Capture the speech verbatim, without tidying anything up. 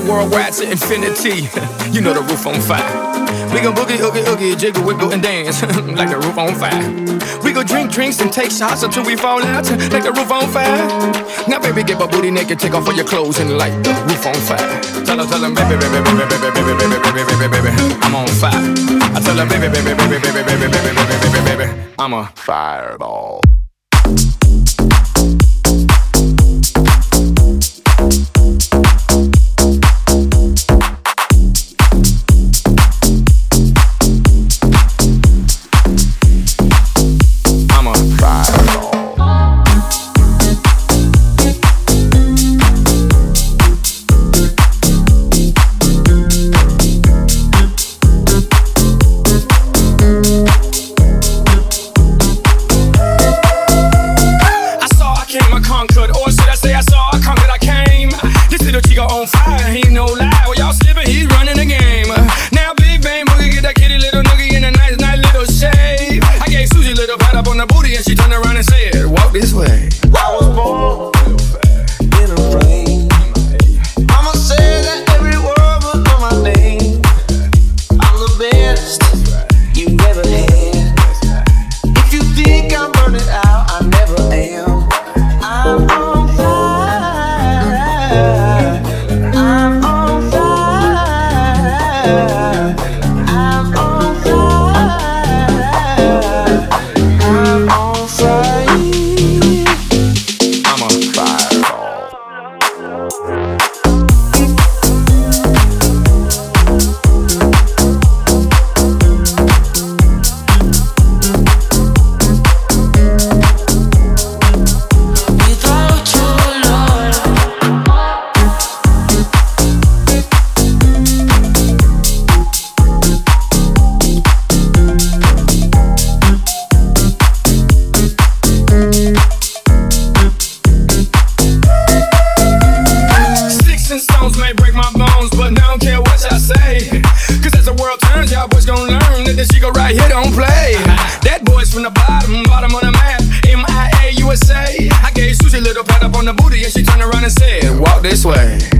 worldwide to infinity. You know the roof on fire. We gon' boogie, oogie, oogie, jiggle, wiggle, and dance like the roof on fire. We gon' drink drinks and take shots until we fall out like the roof on fire. Now, baby, get my booty naked, take off all your clothes and light the roof on fire. Tell her, tell her, baby, baby, baby, baby, baby, baby, baby, baby, baby, baby, I'm on fire. I tell her, baby, baby, baby, baby, baby, baby, baby, baby, baby, I'm a fireball. This way.